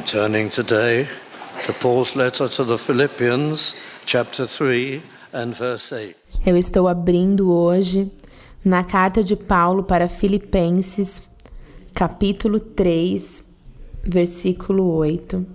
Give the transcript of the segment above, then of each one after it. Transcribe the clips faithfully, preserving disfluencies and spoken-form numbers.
Turning today to Paul's letter to the Philippians, chapter three and verse eight. Eu estou abrindo hoje na carta de Paulo para Filipenses, capítulo três, versículo oito.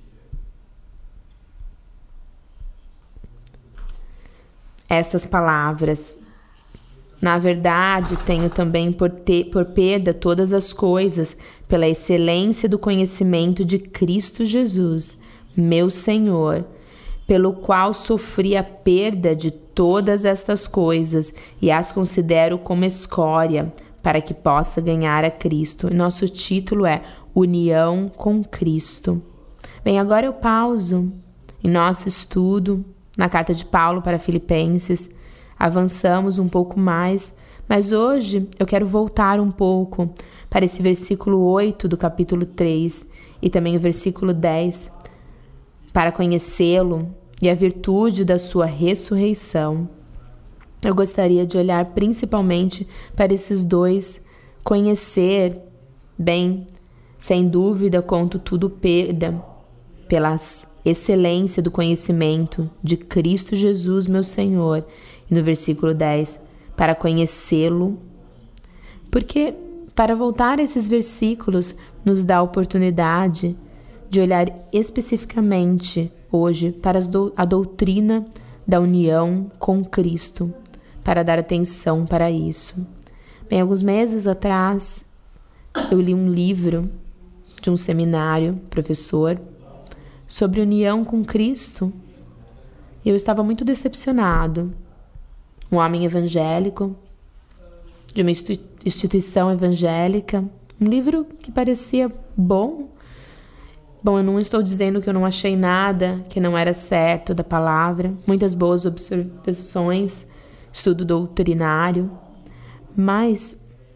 Estas palavras: na verdade, tenho também por, ter, por perda todas as coisas, pela excelência do conhecimento de Cristo Jesus, meu Senhor, pelo qual sofri a perda de todas estas coisas e as considero como escória, para que possa ganhar a Cristo. E nosso título é União com Cristo. Bem, agora eu pauso em nosso estudo na carta de Paulo para Filipenses. Avançamos um pouco mais, mas hoje eu quero voltar um pouco para esse versículo oito do capítulo três e também o versículo dez, para conhecê-lo e a virtude da sua ressurreição. Eu gostaria de olhar principalmente para esses dois: conhecer bem, sem dúvida, conto tudo perda, pela excelência do conhecimento de Cristo Jesus, meu Senhor. E no versículo dez, para conhecê-lo, porque para voltar a esses versículos nos dá a oportunidade de olhar especificamente hoje para a doutrina da união com Cristo, para dar atenção para isso. Bem, alguns meses atrás eu li um livro de um seminário, professor, sobre união com Cristo, e eu estava muito decepcionado. Um homem evangélico, de uma instituição evangélica, um livro que parecia bom. Bom, eu não estou dizendo que eu não achei nada que não era certo da palavra, muitas boas observações, estudo doutrinário, mas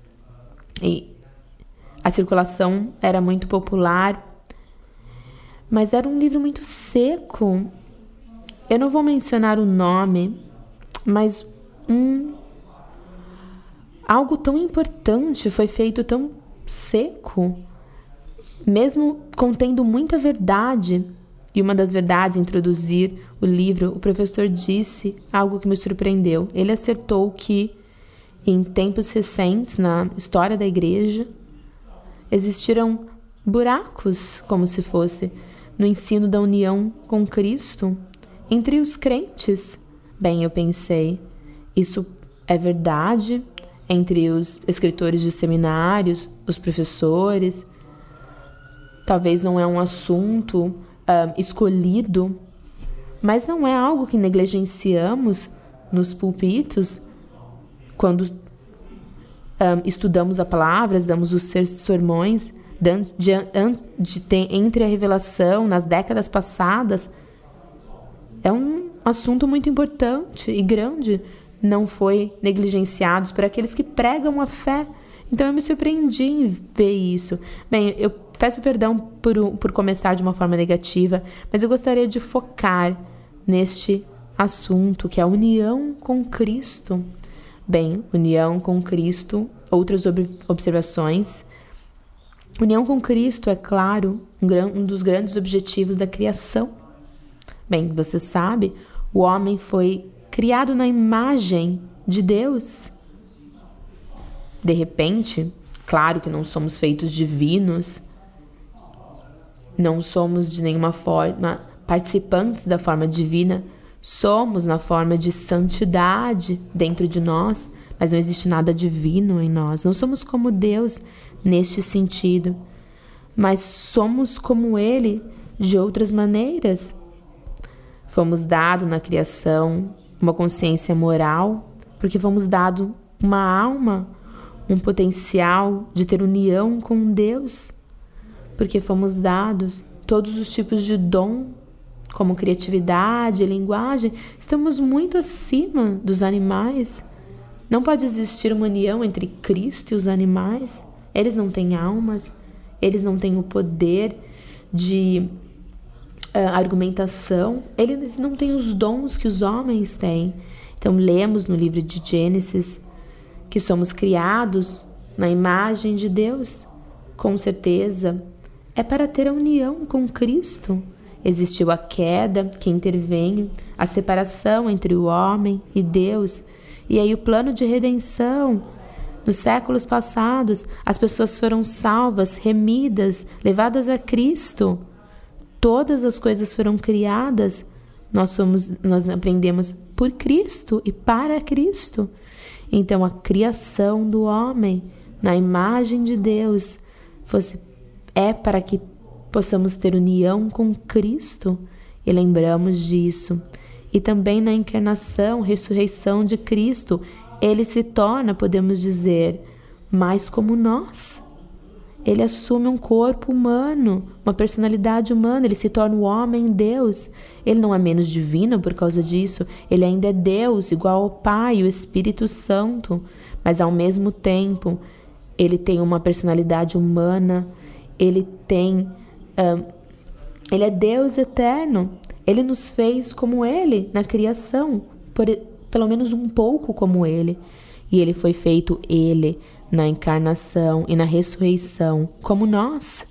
e, a circulação era muito popular, mas era um livro muito seco. Eu não vou mencionar o nome, mas um, algo tão importante foi feito tão seco, mesmo contendo muita verdade. E uma das verdades, introduzir o livro, o professor disse algo que me surpreendeu. Ele acertou que em tempos recentes, na história da igreja, existiram buracos, como se fosse, no ensino da união com Cristo entre os crentes. Bem, eu pensei, isso é verdade entre os escritores de seminários, os professores. Talvez não é um assunto uh, escolhido, mas não é algo que negligenciamos nos púlpitos quando um, estudamos a palavra, damos os sermões. De, de, de ter, entre a revelação nas décadas passadas, é um assunto muito importante e grande, não foi negligenciado por aqueles que pregam a fé. Então eu me surpreendi em ver isso. Bem, eu peço perdão por, por começar de uma forma negativa, mas eu gostaria de focar neste assunto, que é a união com Cristo. Bem, união com Cristo, outras ob- observações. União com Cristo é, claro, um, gran- um dos grandes objetivos da criação. Bem, você sabe, o homem foi criado na imagem de Deus. De repente, claro que não somos feitos divinos, não somos de nenhuma forma participantes da forma divina, somos na forma de santidade dentro de nós, mas não existe nada divino em nós. Não somos como Deus neste sentido, mas somos como Ele de outras maneiras. Fomos dados na criação uma consciência moral, porque fomos dados uma alma, um potencial de ter união com Deus, porque fomos dados todos os tipos de dom, como criatividade, linguagem. Estamos muito acima dos animais. Não pode existir uma união entre Cristo e os animais. Eles não têm almas, eles não têm o poder de uh, argumentação, eles não têm os dons que os homens têm. Então, lemos no livro de Gênesis que somos criados na imagem de Deus. Com certeza, é para ter a união com Cristo. Existiu a queda que interveio, a separação entre o homem e Deus, e aí o plano de redenção. Nos séculos passados, as pessoas foram salvas, remidas, levadas a Cristo. Todas as coisas foram criadas. Nós somos, nós aprendemos por Cristo e para Cristo. Então, a criação do homem na imagem de Deus fosse, é para que possamos ter união com Cristo, e lembramos disso. E também na encarnação, ressurreição de Cristo, ele se torna, podemos dizer, mais como nós. Ele assume um corpo humano, uma personalidade humana, ele se torna o homem Deus. Ele não é menos divino por causa disso, ele ainda é Deus, igual ao Pai e o Espírito Santo, mas ao mesmo tempo, ele tem uma personalidade humana, ele tem... Um, ele é Deus eterno, ele nos fez como ele na criação, por, pelo menos um pouco como ele, e ele foi feito ele na encarnação e na ressurreição como nós.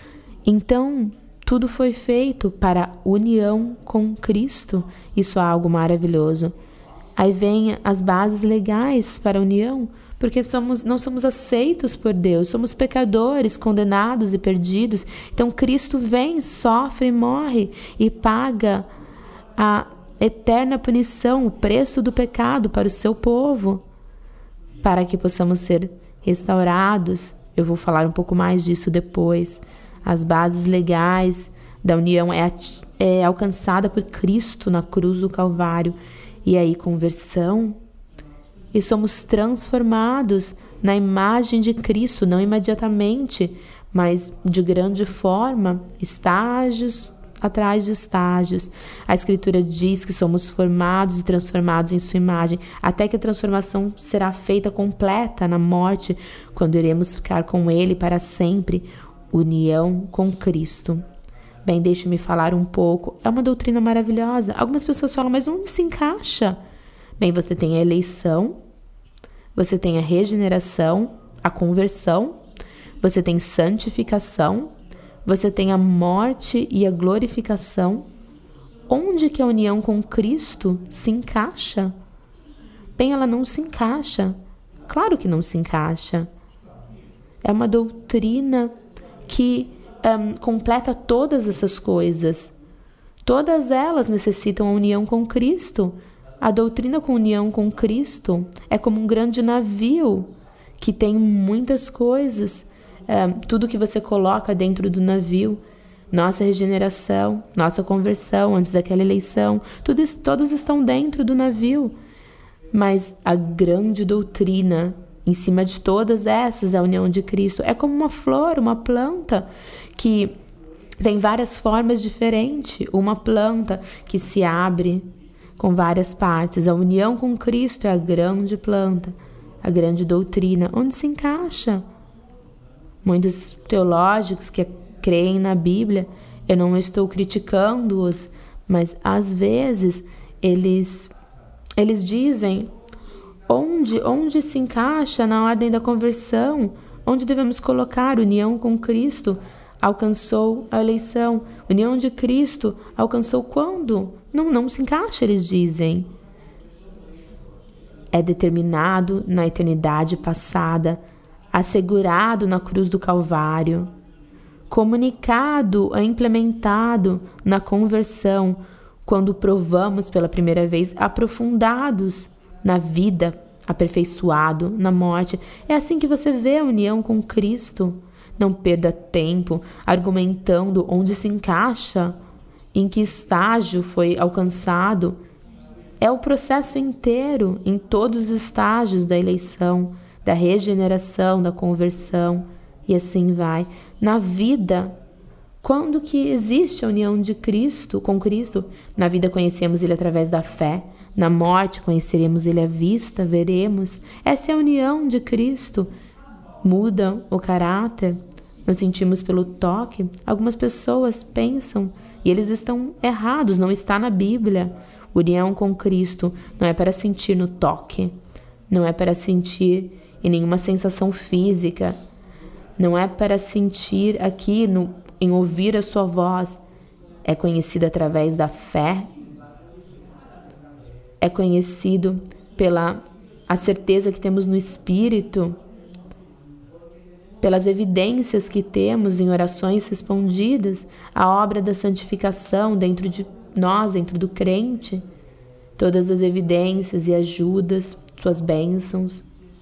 Então, tudo foi feito para a união com Cristo. Isso é algo maravilhoso. Aí vem as bases legais para a união, porque somos, não somos aceitos por Deus, somos pecadores, condenados e perdidos. Então Cristo vem, sofre e morre e paga a eterna punição, o preço do pecado para o seu povo, para que possamos ser restaurados. Eu vou falar um pouco mais disso depois. As bases legais da união é, é alcançada por Cristo na cruz do Calvário. E aí, conversão. E somos transformados na imagem de Cristo, não imediatamente, mas de grande forma, estágios atrás de estágios. A Escritura diz que somos formados e transformados em sua imagem, até que a transformação será feita completa na morte, quando iremos ficar com Ele para sempre, união com Cristo. Bem, deixe-me falar um pouco. É uma doutrina maravilhosa. Algumas pessoas falam, mas onde se encaixa? Bem, você tem a eleição, você tem a regeneração, a conversão, você tem santificação, você tem a morte e a glorificação. Onde que a união com Cristo se encaixa? Bem, ela não se encaixa. Claro que não se encaixa. É uma doutrina que um, completa todas essas coisas. Todas elas necessitam a união com Cristo. A doutrina com união com Cristo é como um grande navio que tem muitas coisas, é, tudo que você coloca dentro do navio, nossa regeneração, nossa conversão antes daquela eleição, tudo, todos estão dentro do navio. Mas a grande doutrina, em cima de todas essas, a união de Cristo, é como uma flor, uma planta que tem várias formas diferentes, uma planta que se abre com várias partes. A união com Cristo é a grande planta, a grande doutrina, onde se encaixa. Muitos teológicos que creem na Bíblia, eu não estou criticando-os, mas às vezes eles, eles dizem onde, onde se encaixa na ordem da conversão, onde devemos colocar união com Cristo. Alcançou a eleição. União de Cristo alcançou quando? Não, não se encaixa, eles dizem. É determinado na eternidade passada, assegurado na cruz do Calvário, comunicado e implementado na conversão, quando provamos pela primeira vez, aprofundados na vida, aperfeiçoado na morte. É assim que você vê a união com Cristo. Não perda tempo argumentando onde se encaixa, em que estágio foi alcançado. É o processo inteiro, em todos os estágios da eleição, da regeneração, da conversão, e assim vai. Na vida, quando que existe a união de Cristo com Cristo? Na vida conhecemos Ele através da fé, na morte conheceremos Ele à vista, veremos. Essa é a união de Cristo. Muda o caráter, nós sentimos pelo toque. Algumas pessoas pensam, e eles estão errados, não está na Bíblia. União com Cristo não é para sentir no toque, não é para sentir em nenhuma sensação física, não é para sentir aqui no em ouvir a sua voz é conhecido através da fé, é conhecido pela a certeza que temos no Espírito, pelas evidências que temos em orações respondidas, a obra da santificação dentro de nós, dentro do crente, todas as evidências e ajudas, suas bênçãos,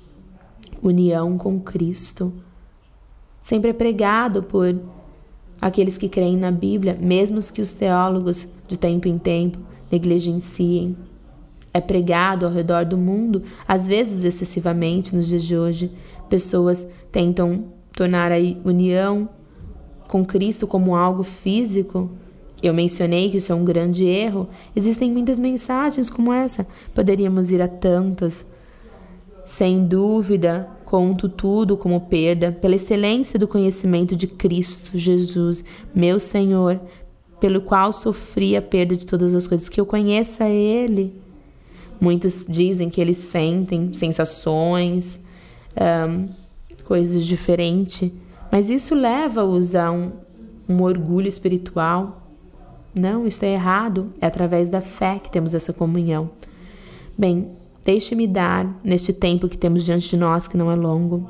união com Cristo. Sempre é pregado por aqueles que creem na Bíblia, mesmo que os teólogos, de tempo em tempo, negligenciem. É pregado ao redor do mundo, às vezes excessivamente nos dias de hoje. Pessoas tentam tornar a união com Cristo como algo físico. Eu mencionei que isso é um grande erro. Existem muitas mensagens como essa. Poderíamos ir a tantas. Sem dúvida, conto tudo como perda, pela excelência do conhecimento de Cristo Jesus, meu Senhor, pelo qual sofri a perda de todas as coisas, que eu conheça Ele. Muitos dizem que eles sentem sensações, um, coisas diferentes, mas isso leva-os a um, um orgulho espiritual. Não, isso é errado. É através da fé que temos essa comunhão. Bem, deixe-me dar, neste tempo que temos diante de nós, que não é longo,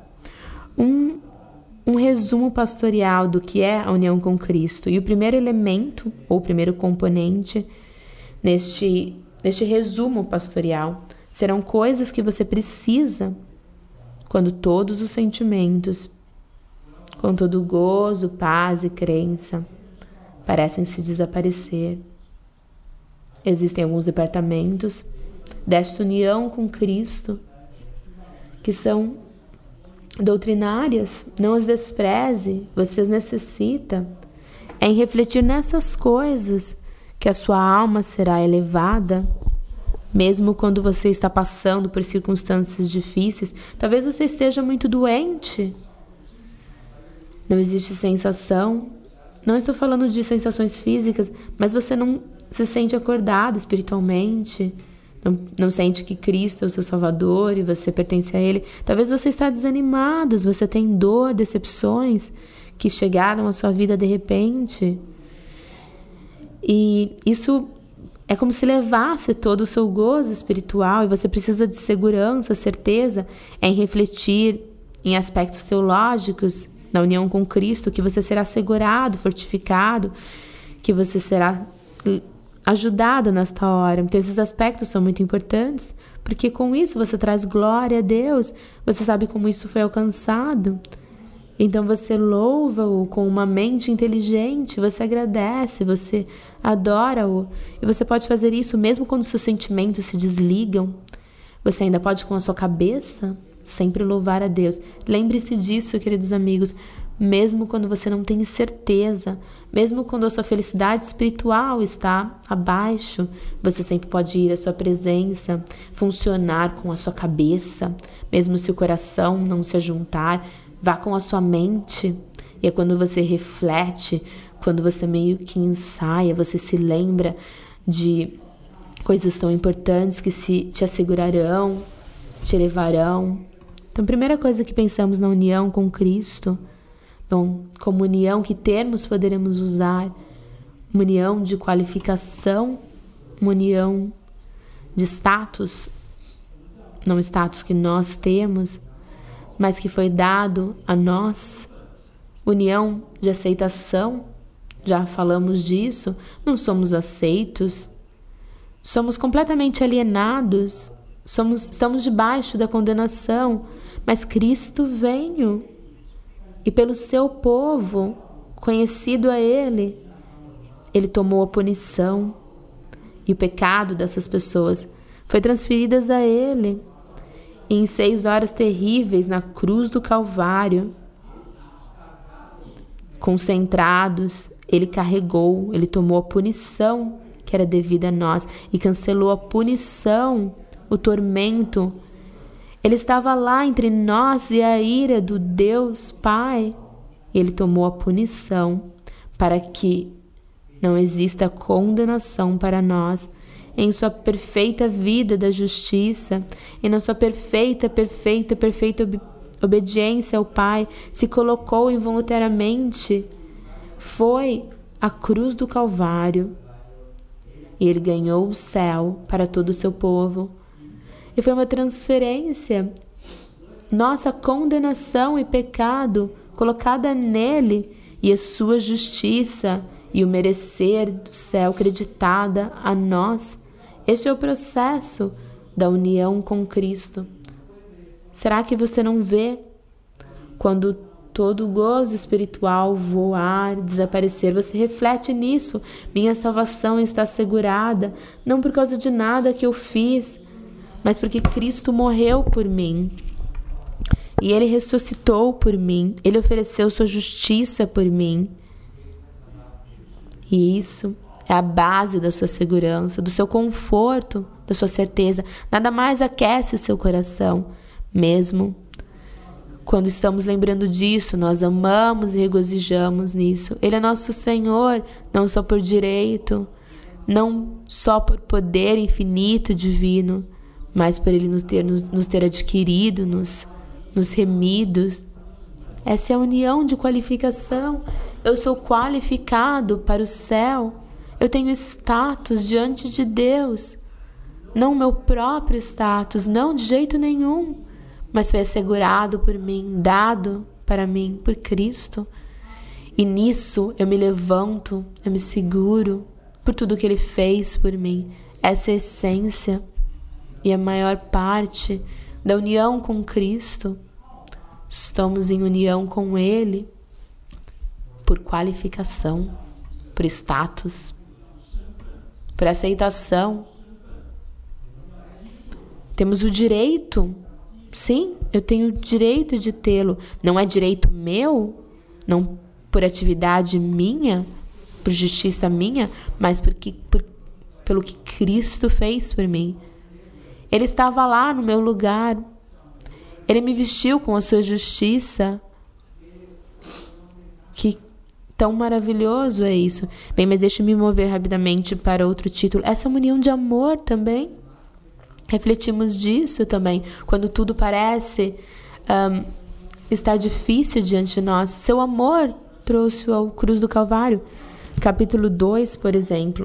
um, um resumo pastoral do que é a união com Cristo. E o primeiro elemento, ou o primeiro componente, neste, neste resumo pastoral, serão coisas que você precisa quando todos os sentimentos, com todo gozo, paz e crença, parecem se desaparecer. Existem alguns departamentos desta união com Cristo que são doutrinárias. Não as despreze, você as necessita. É em refletir nessas coisas que a sua alma será elevada, mesmo quando você está passando por circunstâncias difíceis. Talvez você esteja muito doente, não existe sensação. Não estou falando de sensações físicas, mas você não se sente acordado espiritualmente, não, não sente que Cristo é o seu Salvador e você pertence a Ele. Talvez você está desanimado, você tem dor, decepções que chegaram à sua vida de repente. E isso é como se levasse todo o seu gozo espiritual, e você precisa de segurança, certeza, é em refletir em aspectos teológicos na união com Cristo, que você será segurado, fortificado, que você será ajudado nesta hora. Então, esses aspectos são muito importantes, porque com isso você traz glória a Deus, você sabe como isso foi alcançado. Então, você louva-o com uma mente inteligente, você agradece, você adora-o. E você pode fazer isso mesmo quando seus sentimentos se desligam. Você ainda pode, com a sua cabeça, sempre louvar a Deus. Lembre-se disso, queridos amigos, mesmo quando você não tem certeza, mesmo quando a sua felicidade espiritual está abaixo, você sempre pode ir à sua presença, funcionar com a sua cabeça, mesmo se o coração não se ajuntar, vá com a sua mente. E é quando você reflete, quando você meio que ensaia, você se lembra de coisas tão importantes que se te assegurarão, te levarão. Então, a primeira coisa que pensamos na união com Cristo, bom, como união, que termos poderemos usar? Uma união de qualificação, uma união de status, não status que nós temos, mas que foi dado a nós. União de aceitação, já falamos disso, não somos aceitos, somos completamente alienados, somos, estamos debaixo da condenação, mas Cristo veio, e pelo seu povo, conhecido a Ele, Ele tomou a punição, e o pecado dessas pessoas foi transferidas a Ele. E em seis horas terríveis na cruz do Calvário, concentrados, Ele carregou, Ele tomou a punição que era devida a nós e cancelou a punição, o tormento. Ele estava lá entre nós e a ira do Deus Pai. Ele tomou a punição para que não exista condenação para nós. Em sua perfeita vida da justiça, e na sua perfeita, perfeita, perfeita ob- obediência ao Pai, se colocou involuntariamente foi a cruz do Calvário e ele ganhou o céu para todo o seu povo. E foi uma transferência, nossa condenação e pecado colocada nele e a sua justiça e o merecer do céu creditada a nós. Este é o processo da união com Cristo. Será que você não vê quando todo o gozo espiritual voar, desaparecer? Você reflete nisso. Minha salvação está assegurada, não por causa de nada que eu fiz, mas porque Cristo morreu por mim. E Ele ressuscitou por mim. Ele ofereceu sua justiça por mim. E isso é a base da sua segurança, do seu conforto, da sua certeza. Nada mais aquece seu coração. Mesmo quando estamos lembrando disso, nós amamos e regozijamos nisso. Ele é nosso Senhor, não só por direito, não só por poder infinito divino, mas por Ele nos ter, nos, nos ter adquirido, nos, nos remidos. Essa é a união de qualificação. Eu sou qualificado para o céu. Eu tenho status diante de Deus. Não o meu próprio status, não de jeito nenhum. Mas foi assegurado por mim, dado para mim por Cristo. E nisso eu me levanto, eu me seguro por tudo que Ele fez por mim. Essa é a essência e a maior parte da união com Cristo. Estamos em união com Ele por qualificação, por status, por aceitação. Temos o direito, sim, eu tenho o direito de tê-lo. Não é direito meu, não por atividade minha, por justiça minha, mas porque, por, pelo que Cristo fez por mim. Ele estava lá no meu lugar. Ele me vestiu com a sua justiça. Que tão maravilhoso é isso. Bem, mas deixe-me mover rapidamente para outro título. Essa é uma união de amor também. Refletimos disso também. Quando tudo parece um, estar difícil diante de nós. Seu amor trouxe-o ao cruz do Calvário. Capítulo dois, por exemplo.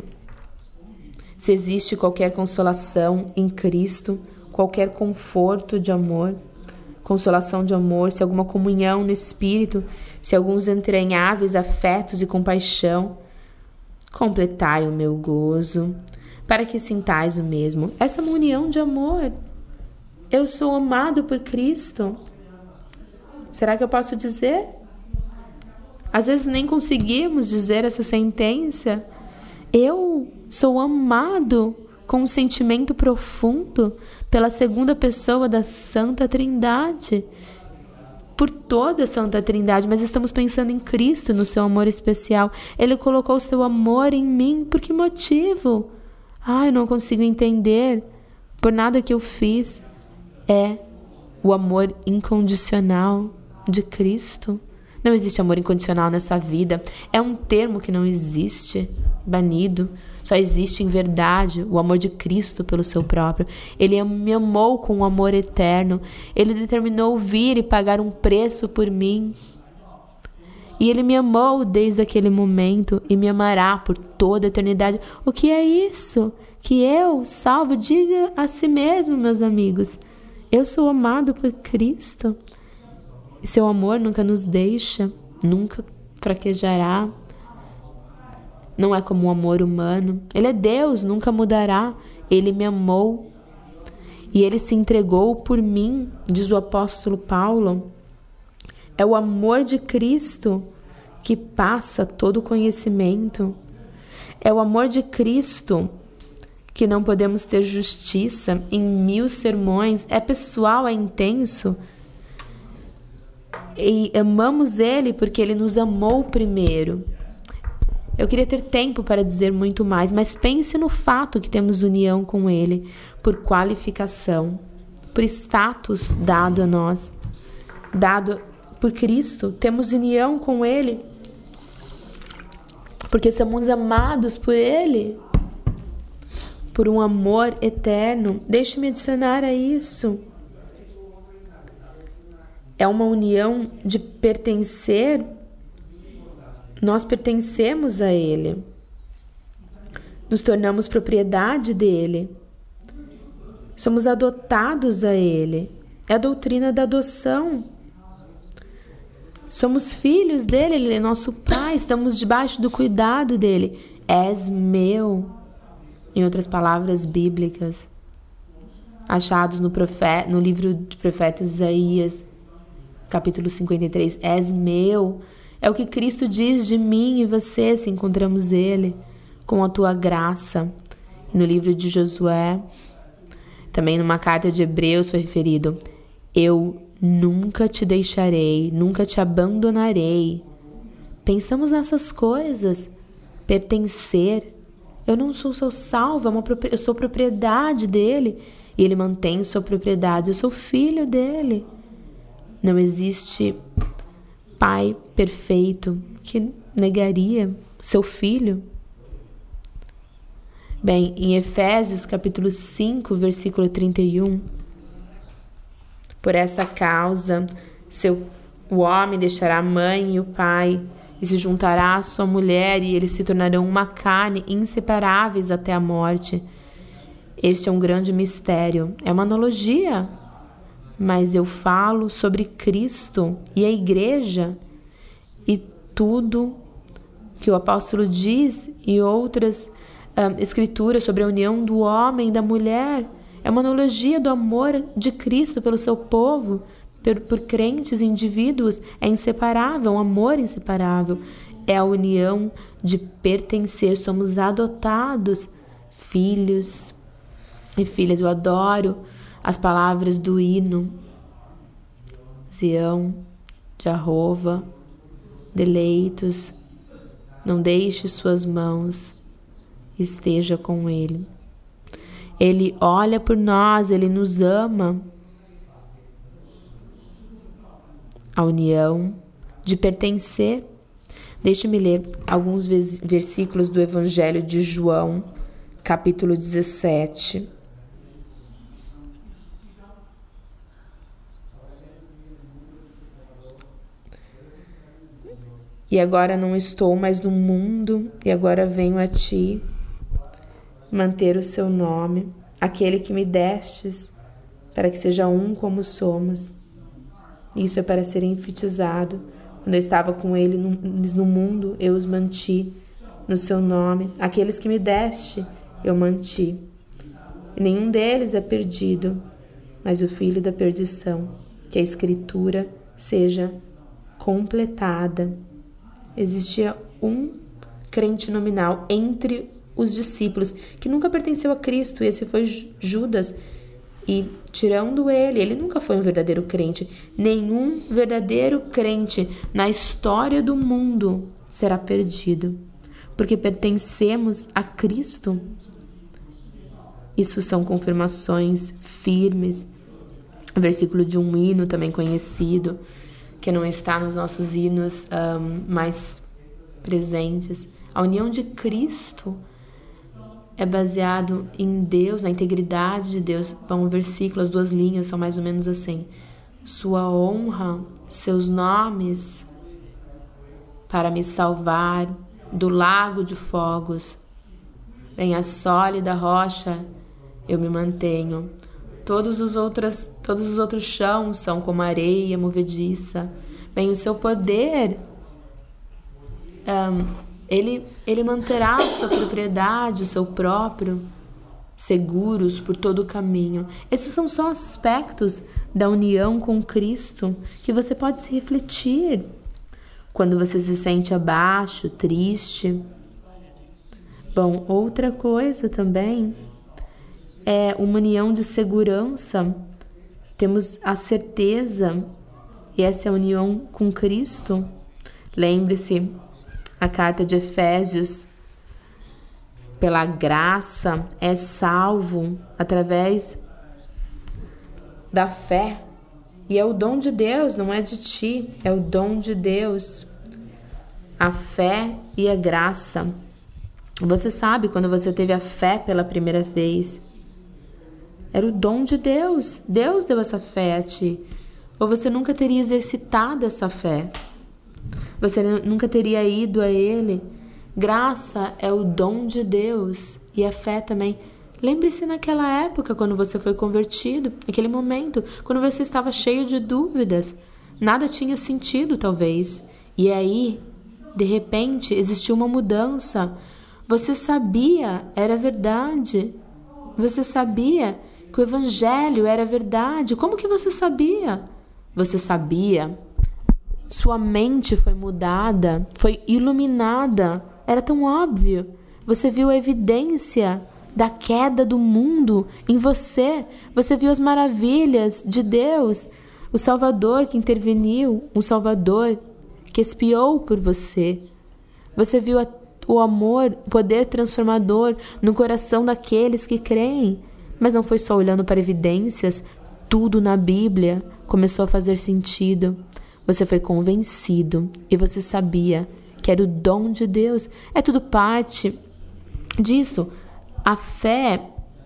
Se existe qualquer consolação em Cristo, qualquer conforto de amor, consolação de amor, se alguma comunhão no Espírito, se alguns entranháveis afetos e compaixão, completai o meu gozo, para que sintais o mesmo. Essa é uma união de amor. Eu sou amado por Cristo. Será que eu posso dizer? Às vezes nem conseguimos dizer essa sentença. Eu sou amado com um sentimento profundo pela segunda pessoa da Santa Trindade, por toda a Santa Trindade, mas estamos pensando em Cristo, no seu amor especial. Ele colocou o seu amor em mim. Por que motivo? Ah, eu não consigo entender. Por nada que eu fiz. É o amor incondicional de Cristo. Não existe amor incondicional nessa vida. É um termo que não existe, banido. Só existe em verdade o amor de Cristo pelo seu próprio. Ele me amou com um amor eterno. Ele determinou vir e pagar um preço por mim. E Ele me amou desde aquele momento e me amará por toda a eternidade. O que é isso? Que eu, salvo, diga a si mesmo, meus amigos. Eu sou amado por Cristo. E seu amor nunca nos deixa, nunca fraquejará. Não é como o amor humano. Ele é Deus, nunca mudará. Ele me amou. E Ele se entregou por mim, diz o apóstolo Paulo. É o amor de Cristo que passa todo o conhecimento. É o amor de Cristo que não podemos ter justiça em mil sermões. É pessoal, é intenso. E amamos Ele porque Ele nos amou primeiro. Eu queria ter tempo para dizer muito mais, mas pense no fato que temos união com Ele por qualificação, por status dado a nós, dado por Cristo. Temos união com Ele porque somos amados por Ele, por um amor eterno. Deixe-me adicionar a isso. É uma união de pertencer nós pertencemos a Ele. Nos tornamos propriedade dele. Somos adotados a Ele. É a doutrina da adoção. Somos filhos dele, Ele é nosso Pai. Estamos debaixo do cuidado dele. És meu. Em outras palavras bíblicas, achados no, profeta, no livro de profeta Isaías, capítulo cinquenta e três. És meu. É o que Cristo diz de mim e você, se encontramos Ele, com a tua graça. No livro de Josué, também numa carta de Hebreus foi referido: eu nunca te deixarei, nunca te abandonarei. Pensamos nessas coisas. Pertencer. Eu não sou seu salvo, eu sou propriedade dele. E ele mantém sua propriedade. Eu sou filho dele. Não existe pai perfeito que negaria seu filho. Bem, em Efésios capítulo cinco, versículo trinta e um, por essa causa, seu, o homem deixará a mãe e o pai e se juntará à sua mulher, e eles se tornarão uma carne, inseparáveis até a morte. Este é um grande mistério. É uma analogia, mas eu falo sobre Cristo e a igreja, e tudo que o apóstolo diz e outras um, escrituras sobre a união do homem e da mulher. É uma analogia do amor de Cristo pelo seu povo, por, por crentes e indivíduos. É inseparável, um amor inseparável. É a união de pertencer. Somos adotados, filhos e filhas. Eu adoro as palavras do hino. Sião, Jeová, deleitos, não deixe suas mãos, esteja com Ele. Ele olha por nós, Ele nos ama. A união de pertencer. Deixe-me ler alguns versículos do Evangelho de João, capítulo dezessete. E agora não estou mais no mundo, e agora venho a ti manter o seu nome, aquele que me destes, para que seja um como somos. Isso é para ser enfatizado. Quando eu estava com ele no, no mundo, eu os manti no seu nome. Aqueles que me deste, eu manti. E nenhum deles é perdido, mas o filho da perdição, que a escritura seja completada. Existia um crente nominal entre os discípulos que nunca pertenceu a Cristo, e esse foi Judas. E tirando ele, ele nunca foi um verdadeiro crente. Nenhum verdadeiro crente na história do mundo será perdido, porque pertencemos a Cristo. Isso são confirmações firmes. O versículo de um hino também conhecido, que não está nos nossos hinos um, mais presentes. A união de Cristo é baseado em Deus, na integridade de Deus. Bom, o versículo, as duas linhas são mais ou menos assim: sua honra, seus nomes, para me salvar do lago de fogos. Em a sólida rocha eu me mantenho. Todos os outros, todos os outros chãos são como areia movediça. Bem, o seu poder, um, ele, ele manterá a sua propriedade, o seu próprio, seguros por todo o caminho. Esses são só aspectos da união com Cristo que você pode se refletir quando você se sente abaixo, triste. Bom, outra coisa também é uma união de segurança. Temos a certeza, e essa é a união com Cristo. Lembre-se, a carta de Efésios: pela graça é salvo através da fé. E é o dom de Deus, não é de ti, é o dom de Deus. A fé e a graça. Você sabe, quando você teve a fé pela primeira vez, era o dom de Deus. Deus deu essa fé a ti. Ou você nunca teria exercitado essa fé. você nunca teria ido a Ele. Graça é o dom de Deus e a fé também. Lembre-se naquela época, quando você foi convertido, naquele momento, quando você estava cheio de dúvidas. Nada tinha sentido, talvez. E aí, de repente, existiu uma mudança. Você sabia, era verdade. Você sabia que o Evangelho era verdade. Como que você sabia? Você sabia. Sua mente foi mudada, foi iluminada. Era tão óbvio. Você viu a evidência da queda do mundo em você. Você viu as maravilhas de Deus, o Salvador que interveniu, um Salvador que expiou por você. Você viu a, o amor, o poder transformador no coração daqueles que creem. Mas não foi só olhando para evidências, tudo na Bíblia começou a fazer sentido. Você foi convencido e você sabia que era o dom de Deus. É tudo parte disso. A fé,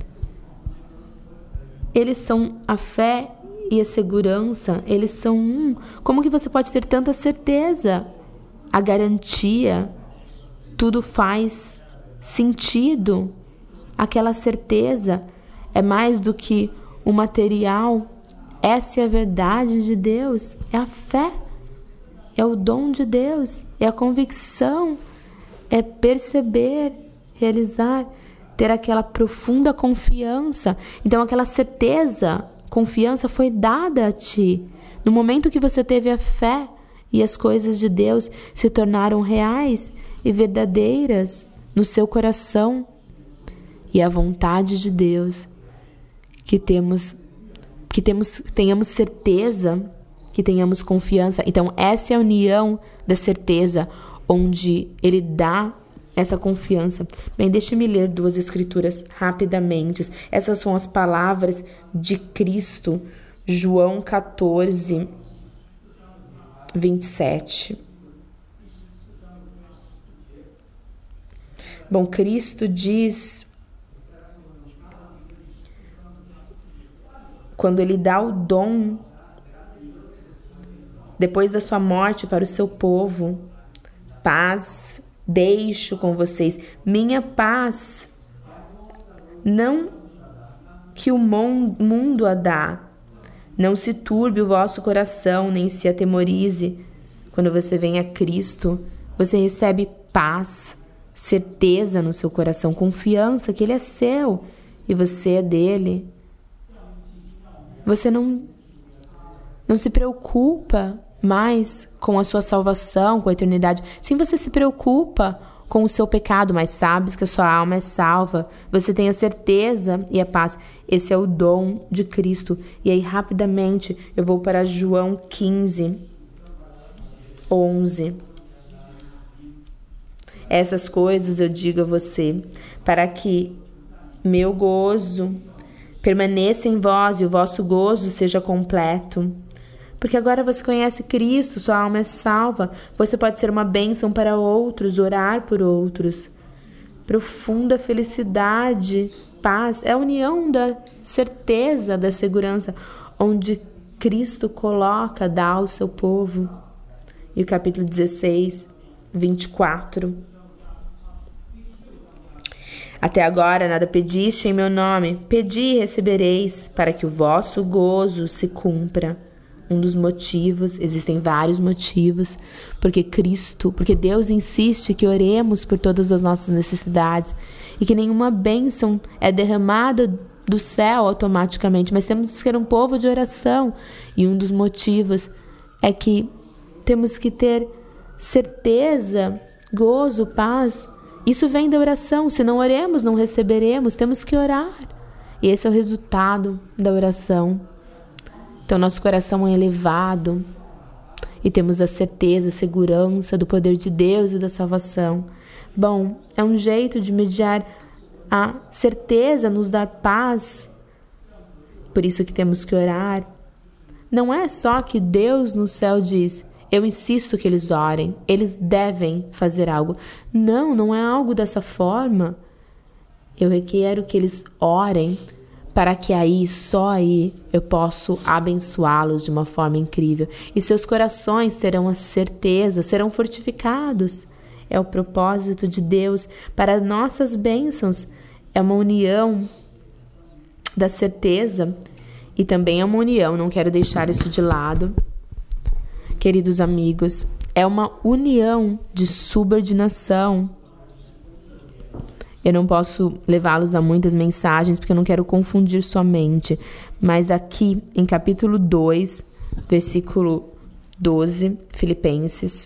eles são a fé e a segurança, eles são um. Como que você pode ter tanta certeza? A garantia, tudo faz sentido. Aquela certeza é mais do que o material. Essa é a verdade de Deus, é a fé, é o dom de Deus, é a convicção, é perceber, realizar, ter aquela profunda confiança. Então aquela certeza, confiança foi dada a ti. No momento que você teve a fé e as coisas de Deus se tornaram reais e verdadeiras no seu coração. E a vontade de Deus, que temos, que temos, tenhamos certeza, que tenhamos confiança. Então essa é a união da certeza, onde Ele dá essa confiança. Bem, deixe-me ler duas escrituras rapidamente. Essas são as palavras de Cristo, João quatorze, vinte e sete. Bom, Cristo diz, quando Ele dá o dom, depois da sua morte para o seu povo, paz deixo com vocês, minha paz, não que o mundo a dá. Não se turbe o vosso coração, nem se atemorize. Quando você vem a Cristo, você recebe paz, certeza no seu coração, confiança que Ele é seu e você é dele. Você não, não se preocupa mais com a sua salvação, com a eternidade. Sim, você se preocupa com o seu pecado, mas sabes que a sua alma é salva. Você tem a certeza e a paz. Esse é o dom de Cristo. E aí, rapidamente, eu vou para João quinze, onze. Essas coisas eu digo a você, para que meu gozo permaneça em vós e o vosso gozo seja completo. Porque agora você conhece Cristo, sua alma é salva, você pode ser uma bênção para outros, orar por outros. Profunda felicidade, paz, é a união da certeza, da segurança, onde Cristo coloca, dá ao seu povo. E o capítulo dezesseis, vinte e quatro. Até agora nada pediste em meu nome, pedi e recebereis, para que o vosso gozo se cumpra. Um dos motivos, existem vários motivos, porque Cristo, porque Deus insiste que oremos por todas as nossas necessidades e que nenhuma bênção é derramada do céu automaticamente, mas temos que ser um povo de oração. E um dos motivos é que temos que ter certeza, gozo, paz. Isso vem da oração. Se não oremos, não receberemos. Temos que orar. E esse é o resultado da oração. Então, nosso coração é elevado e temos a certeza, a segurança do poder de Deus e da salvação. Bom, é um jeito de mediar a certeza, nos dar paz. Por isso que temos que orar. Não é só que Deus no céu diz, eu insisto que eles orem, eles devem fazer algo. Não, não é algo dessa forma. Eu requero que eles orem para que aí, só aí, eu possa abençoá-los de uma forma incrível. E seus corações terão a certeza, serão fortificados. É o propósito de Deus para nossas bênçãos. É uma união da certeza e também é uma união, não quero deixar isso de lado, queridos amigos, é uma união de subordinação. Eu não posso levá-los a muitas mensagens, porque eu não quero confundir sua mente. Mas aqui, em capítulo dois, versículo doze, Filipenses.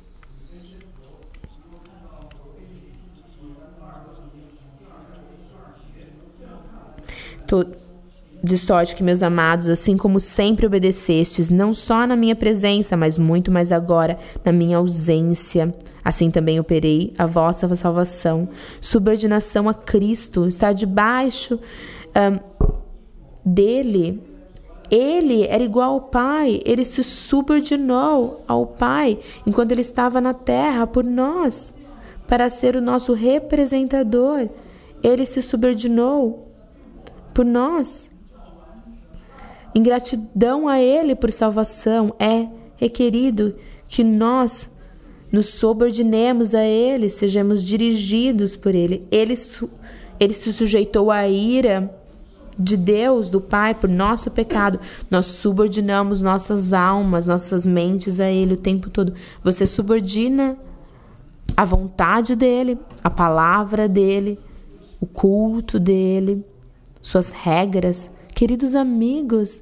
Tô de sorte que, meus amados, assim como sempre obedecestes, não só na minha presença, mas muito mais agora, na minha ausência, assim também operei a vossa salvação. Subordinação a Cristo, estar debaixo um, dele. Ele era igual ao Pai, ele se subordinou ao Pai enquanto ele estava na terra por nós, para ser o nosso representador. Ele se subordinou por nós. Em gratidão a Ele por salvação, é requerido que nós nos subordinemos a Ele, sejamos dirigidos por Ele. Ele, su- ele se sujeitou à ira de Deus, do Pai, por nosso pecado. Nós subordinamos nossas almas, nossas mentes a Ele o tempo todo. Você subordina a vontade dEle, a palavra dEle, o culto dEle, suas regras. Queridos amigos,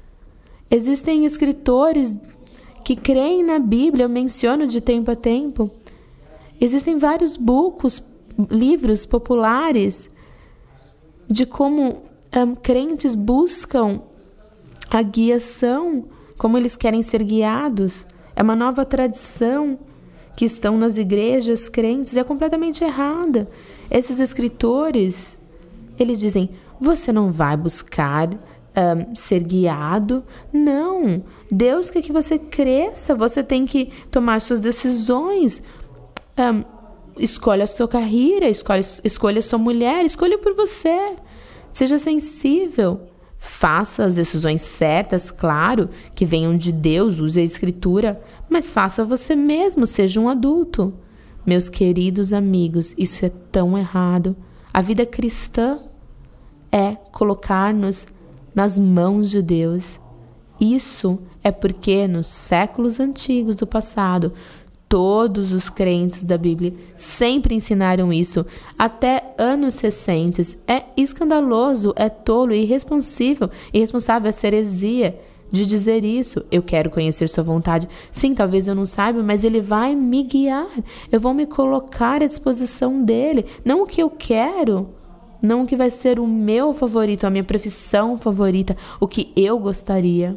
existem escritores que creem na Bíblia, eu menciono de tempo a tempo. Existem vários bucos, livros populares de como um, crentes buscam a guiação, como eles querem ser guiados. É uma nova tradição que estão nas igrejas crentes e é completamente errada. Esses escritores, eles dizem: você não vai buscar um, ser guiado. Não. Deus quer que você cresça. Você tem que tomar suas decisões. Um, escolha a sua carreira, escolha, escolha a sua mulher, escolha por você. Seja sensível. Faça as decisões certas, claro, que venham de Deus, use a Escritura, mas faça você mesmo, seja um adulto. Meus queridos amigos, isso é tão errado. A vida cristã é colocar-nos nas mãos de Deus. Isso é porque nos séculos antigos do passado, todos os crentes da Bíblia sempre ensinaram isso, até anos recentes. É escandaloso, é tolo, é irresponsível, irresponsável, é heresia de dizer isso. Eu quero conhecer sua vontade. Sim, talvez eu não saiba, mas ele vai me guiar. Eu vou me colocar à disposição dele. Não o que eu quero, não o que vai ser o meu favorito, a minha profissão favorita, o que eu gostaria.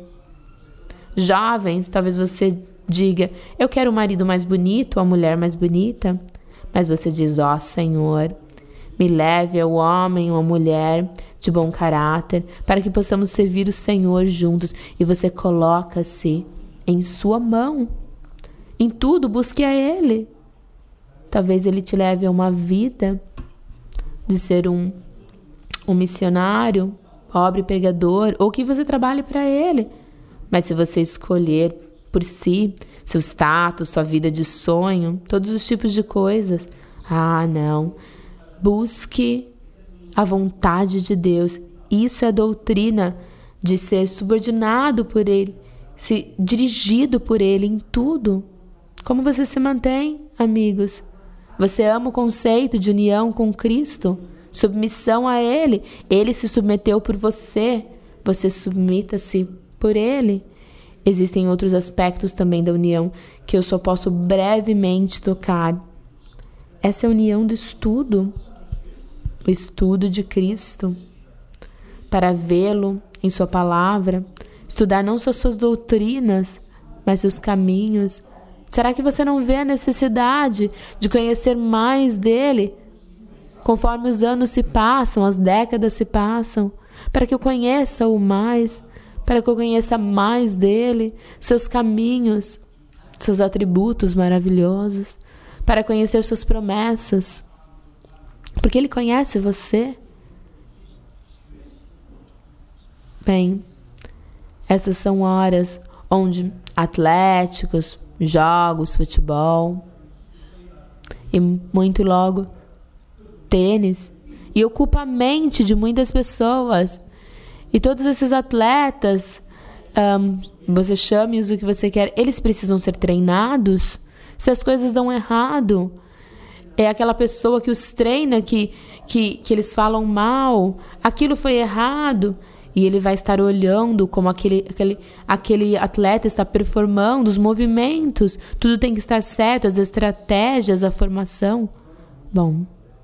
Jovens, talvez você diga: eu quero um marido mais bonito, a mulher mais bonita. Mas você diz: ó Senhor, me leve ao homem ou à mulher de bom caráter, para que possamos servir o Senhor juntos. E você coloca-se em sua mão. Em tudo, busque a Ele. Talvez Ele te leve a uma vida de ser um, um missionário, pobre pregador, ou que você trabalhe para Ele. Mas se você escolher por si, seu status, sua vida de sonho, todos os tipos de coisas, ah, não. Busque a vontade de Deus. Isso é a doutrina de ser subordinado por Ele, ser dirigido por Ele em tudo. Como você se mantém, amigos? Você ama o conceito de união com Cristo? Submissão a Ele? Ele se submeteu por você. Você submita-se por Ele. Existem outros aspectos também da união que eu só posso brevemente tocar. Essa é a união do estudo. O estudo de Cristo. Para vê-lo em sua palavra. Estudar não só suas doutrinas, mas seus caminhos. Será que você não vê a necessidade de conhecer mais dele? Conforme os anos se passam, as décadas se passam. Para que eu conheça-o mais. Para que eu conheça mais dele, seus caminhos, seus atributos maravilhosos, para conhecer suas promessas, porque ele conhece você. Bem, essas são horas onde atléticos, jogos, futebol e muito logo tênis, e ocupa a mente de muitas pessoas. E todos esses atletas, um, você chame-os o que você quer, eles precisam ser treinados. Se as coisas dão errado, é aquela pessoa que os treina, que, que, que eles falam mal, aquilo foi errado, e ele vai estar olhando como aquele, aquele, aquele atleta está performando, os movimentos, tudo tem que estar certo, as estratégias, a formação. Bom,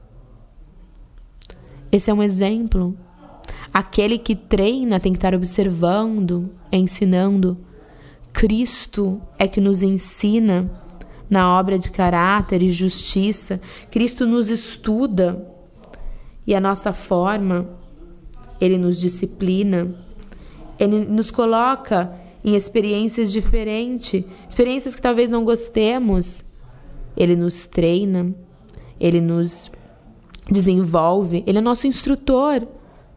esse é um exemplo. Aquele que treina tem que estar observando, ensinando. Cristo é que nos ensina na obra de caráter e justiça. Cristo nos estuda e a nossa forma, Ele nos disciplina, Ele nos coloca em experiências diferentes, experiências que talvez não gostemos. Ele nos treina, Ele nos desenvolve, Ele é nosso instrutor.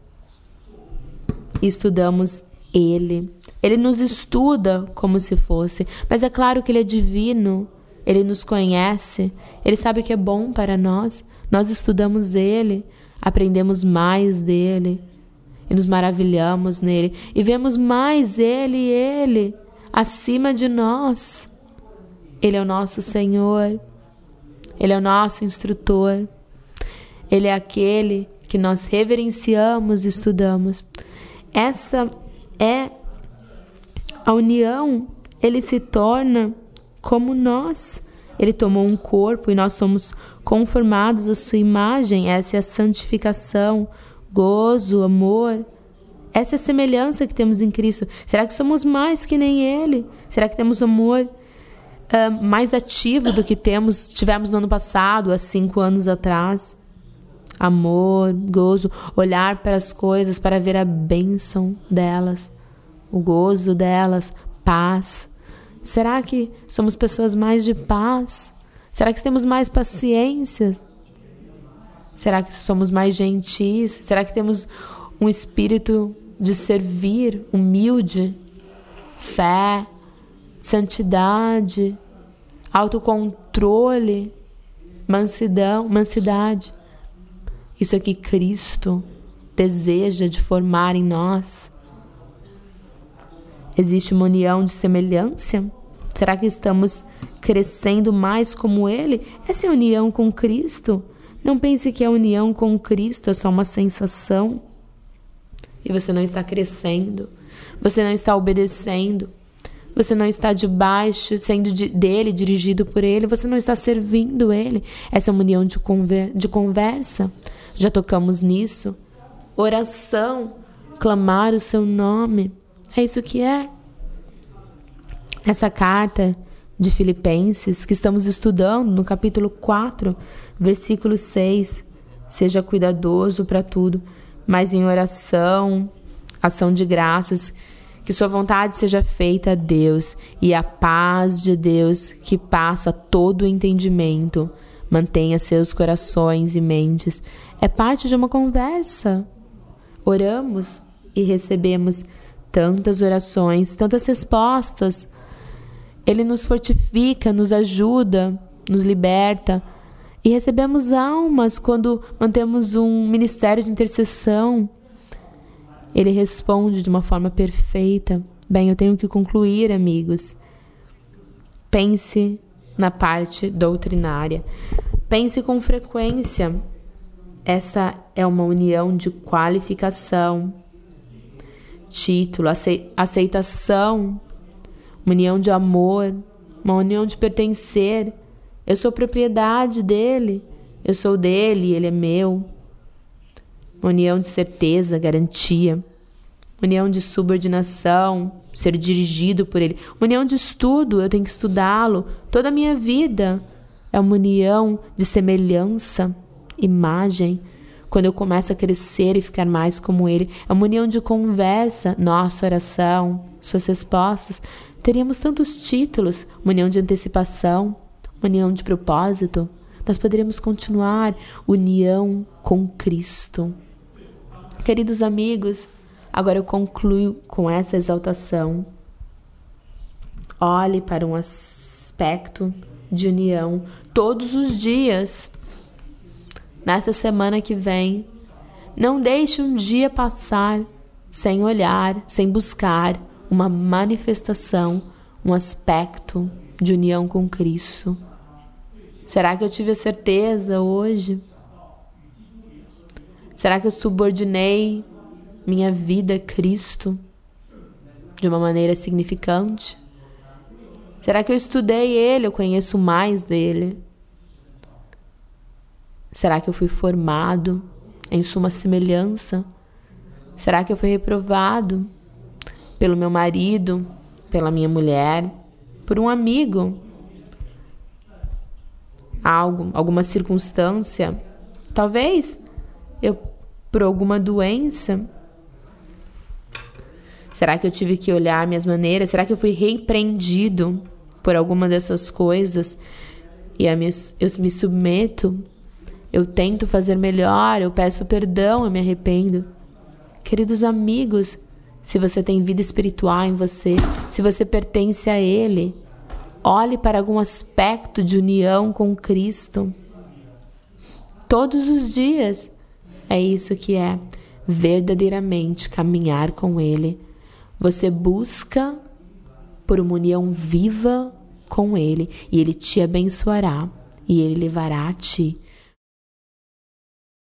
E estudamos Ele. Ele nos estuda como se fosse, mas é claro que Ele é divino, Ele nos conhece, Ele sabe o que é bom para nós. Nós estudamos Ele, aprendemos mais dEle e nos maravilhamos nele e vemos mais Ele e Ele acima de nós. Ele é o nosso Senhor, Ele é o nosso instrutor, Ele é aquele que nós reverenciamos e estudamos. Essa é a união. Ele se torna como nós. Ele tomou um corpo e nós somos conformados à sua imagem. Essa é a santificação, gozo, amor. Essa é a semelhança que temos em Cristo. Será que somos mais que nem Ele? Será que temos amor uh, mais ativo do que temos, tivemos no ano passado, há cinco anos atrás? Amor, gozo, olhar para as coisas para ver a bênção delas, o gozo delas, paz. Será que somos pessoas mais de paz? Será que temos mais paciência? Será que somos mais gentis? Será que temos um espírito de servir, humilde, fé, santidade, autocontrole, mansidão, mansidade? Isso é que Cristo deseja de formar em nós. Existe uma união de semelhança? Será que estamos crescendo mais como Ele? Essa é a união com Cristo. Não pense que a união com Cristo é só uma sensação e você não está crescendo, você não está obedecendo, você não está debaixo, sendo de, dele, dirigido por Ele, você não está servindo Ele. Essa é uma união de, conver, de conversa. Já tocamos nisso. Oração, clamar o seu nome. É isso que é. Essa carta de Filipenses, que estamos estudando no capítulo quatro, versículo seis. Seja cuidadoso para tudo, mas em oração, ação de graças, que sua vontade seja feita a Deus, e a paz de Deus, que passa todo o entendimento, mantenha seus corações e mentes. É parte de uma conversa. Oramos e recebemos tantas orações, tantas respostas. Ele nos fortifica, nos ajuda, nos liberta. E recebemos almas quando mantemos um ministério de intercessão. Ele responde de uma forma perfeita. Bem, eu tenho que concluir, amigos. Pense na parte doutrinária. Pense com frequência. Essa é uma união de qualificação, título, aceitação, uma união de amor, uma união de pertencer. Eu sou propriedade dele, eu sou dele, ele é meu. Uma união de certeza, garantia. Uma união de subordinação, ser dirigido por ele. Uma união de estudo, eu tenho que estudá-lo toda a minha vida. É uma união de semelhança, imagem. Quando eu começo a crescer e ficar mais como ele. É uma união de conversa, nossa oração, suas respostas. Teríamos tantos títulos, uma união de antecipação, uma união de propósito. Nós poderíamos continuar união com Cristo. Queridos amigos, Agora eu concluo com essa exaltação. Olhe para um aspecto de união todos os dias. Nessa semana que vem, não deixe um dia passar sem olhar, sem buscar uma manifestação, um aspecto de união com Cristo. Será que eu tive a certeza hoje? Será que eu subordinei minha vida a Cristo de uma maneira significante? Será que eu estudei Ele, eu conheço mais dele? Será que eu fui formado em suma semelhança? Será que eu fui reprovado pelo meu marido, pela minha mulher, por um amigo? Algo, alguma circunstância? Talvez eu por alguma doença? Será que eu tive que olhar minhas maneiras? Será que eu fui repreendido por alguma dessas coisas? E eu me, eu me submeto? Eu tento fazer melhor, eu peço perdão, eu me arrependo. Queridos amigos, se você tem vida espiritual em você, se você pertence a Ele, olhe para algum aspecto de união com Cristo. Todos os dias. É isso que é verdadeiramente caminhar com Ele. Você busca por uma união viva com Ele, e Ele te abençoará, e Ele levará a ti